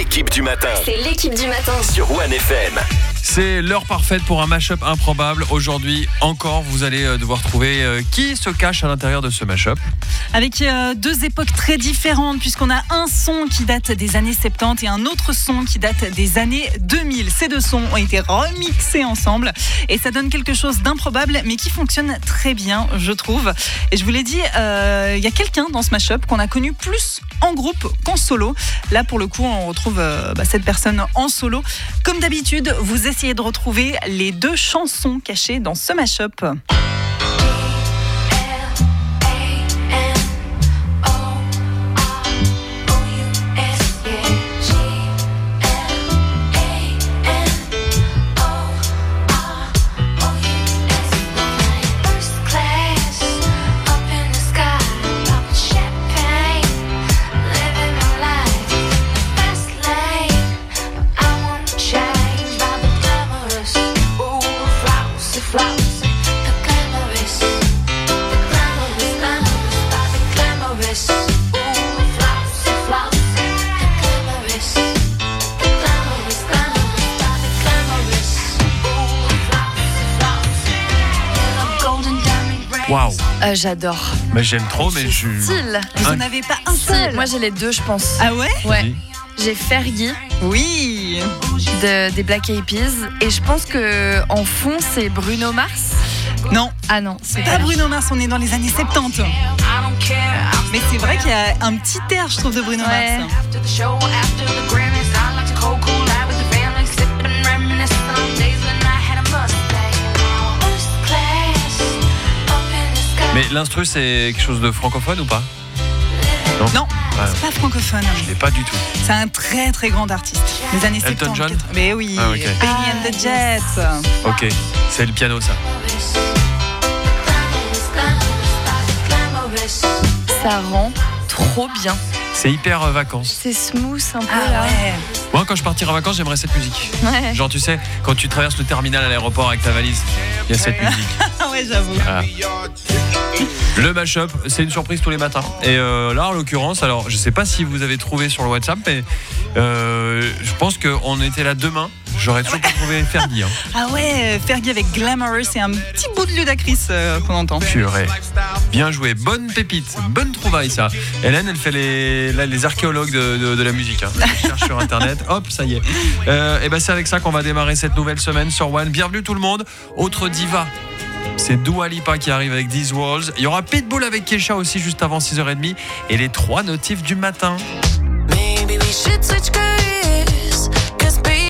l'équipe du matin. C'est l'équipe du matin. Sur One FM. C'est l'heure parfaite pour un mash-up improbable. Aujourd'hui encore, vous allez devoir trouver qui se cache à l'intérieur de ce mash-up. Avec deux époques très différentes, puisqu'on a un son qui date des années 70 et un autre son qui date des années 2000. Ces deux sons ont été remixés ensemble et ça donne quelque chose d'improbable, mais qui fonctionne très bien, je trouve. Et je vous l'ai dit, il y a quelqu'un dans ce mash-up qu'on a connu plus en groupe qu'en solo. Là, pour le coup, on retrouve cette personne en solo. Comme d'habitude, vous essayez de retrouver les deux chansons cachées dans ce mash-up. Waouh. J'adore. Mais j'aime trop, mais je suis... Style. Vous n'en avez pas un seul. Moi j'ai les deux, je pense. Ah ouais? Ouais. J'ai Fergie. Oui. Des Black Eyed Peas. Et je pense que en fond c'est Bruno Mars. Non. Ah non, c'est Pas Bruno Mars, on est dans les années 70. Mais c'est vrai qu'il y a un petit air, je trouve, de Bruno Ouais. Mars. Mais l'instru, c'est quelque chose de francophone ou pas? Non, Ah, c'est pas francophone. je l'ai pas du tout. C'est un très très grand artiste. Les années Elton 70. John 80. Mais oui, Ah, ok. Benny and the Jets. Ok, c'est le piano ça. Ça rend trop bien. C'est hyper vacances. C'est smooth un peu Ah là. ouais. Moi, quand je partirai en vacances, j'aimerais cette musique. Ouais. Genre, tu sais, quand tu traverses le terminal à l'aéroport avec ta valise, il y a cette musique. Ah ouais, j'avoue. Voilà. Le mash-up, c'est une surprise tous les matins. Et là, en l'occurrence, alors, je sais pas si vous avez trouvé sur le WhatsApp, mais je pense qu'on était là demain. J'aurais toujours pas trouvé Fergie. Hein. Ah ouais, Fergie avec Glamorous, c'est un petit bout de Ludacris qu'on entend. Purée. Bien joué, bonne pépite, bonne trouvaille ça. Hélène, elle fait les archéologues de la musique. Hein. Elle cherche sur internet, hop, ça y est. Et ben c'est avec ça qu'on va démarrer cette nouvelle semaine sur One. Bienvenue tout le monde. Autre diva, c'est Dua Lipa qui arrive avec These Walls. Il y aura Pitbull avec Kesha aussi juste avant 6h30. Et les 3 notifs du matin.